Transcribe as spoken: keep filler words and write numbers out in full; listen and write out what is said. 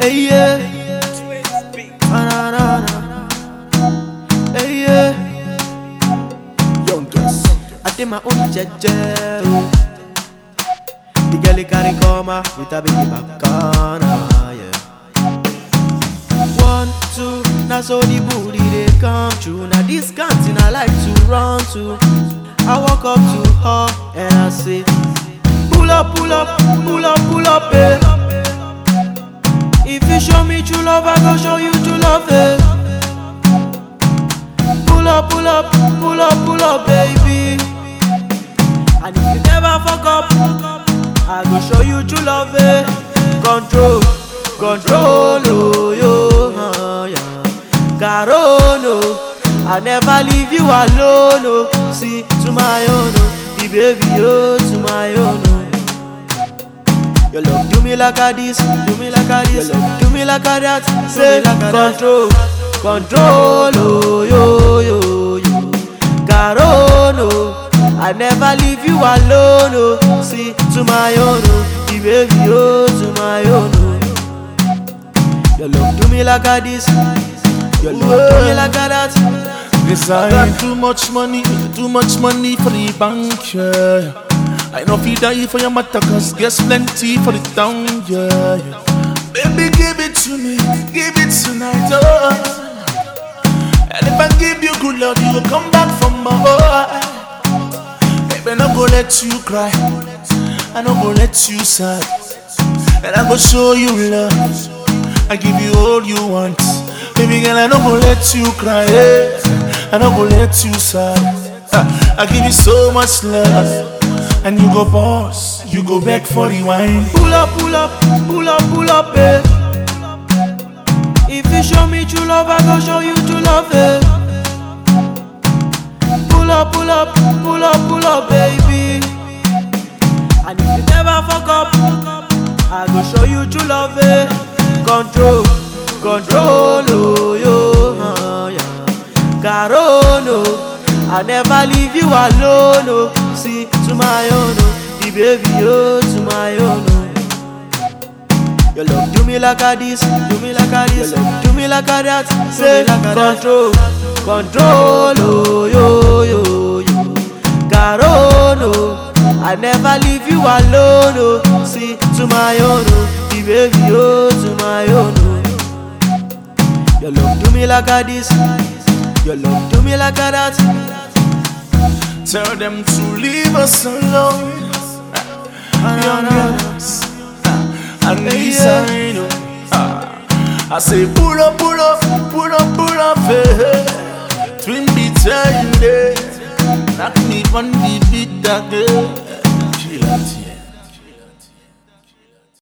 Hey yeah, na na na. Hey yeah, youngest. I take my own jeje. The girl carry coma with a baby back on. Yeah. One, two, now so the booty they come true. Now this canteen I like to run to. I walk up to her and I say, pull up, pull up, pull up, pull up, eh. If you show me true love, I go show you true love, eh. Pull up, pull up, pull up, pull up, baby. And if you never fuck up, I go show you true love, eh. Control, control, oh, yo, uh, yeah. Carono, I never leave you alone, oh. See, to my own, oh. The baby, oh, to my own, oh. Your love do me like a this, do me like a this, do me like a that. Say control, control, oh, yo, yo, yo. Carono, I never leave you alone, oh. See, to my own, oh. The baby, oh, to my own, oh. Your love do me like a this, your love do me like a that. Yes, I got too much money, too much money for the bank, yeah. I know if you die for your matter, cause guess plenty for the town, yeah, yeah. Baby, give it to me, give it tonight, oh. And if I give you good love, you will come back from my heart. Baby, I'm not gonna let you cry, I'm not gonna let you sad. And I'm gonna show you love, I give you all you want. Baby girl, I'm not gonna let you cry, yeah. I'm not gonna let you sad. I give you so much love. And you go boss, you go back for the wine. Pull up, pull up, pull up, pull up, eh. If you show me true love, I go show you true love, eh. Pull up, pull up, pull up, pull up, baby. And if you never fuck up, I go show you true love, eh. Control, control, oh, yo, uh, yeah. Carono, I never leave you alone, oh. See, to my own, oh. The baby, oh, to my own, oh. Your love do me like a this, do me like a this, do me like a that. Say control, control, oh, yo, yo, yo. Carono, I never leave you alone, oh. See, to my own, oh. The baby, oh, to my own, oh. Your love do me like a this, your love do me like a that. Tell them to leave us alone. Youngest, and this I know. I say pull up, pull up, pull up, pull up, eh. Twin beats in there. Knock me on the beat again.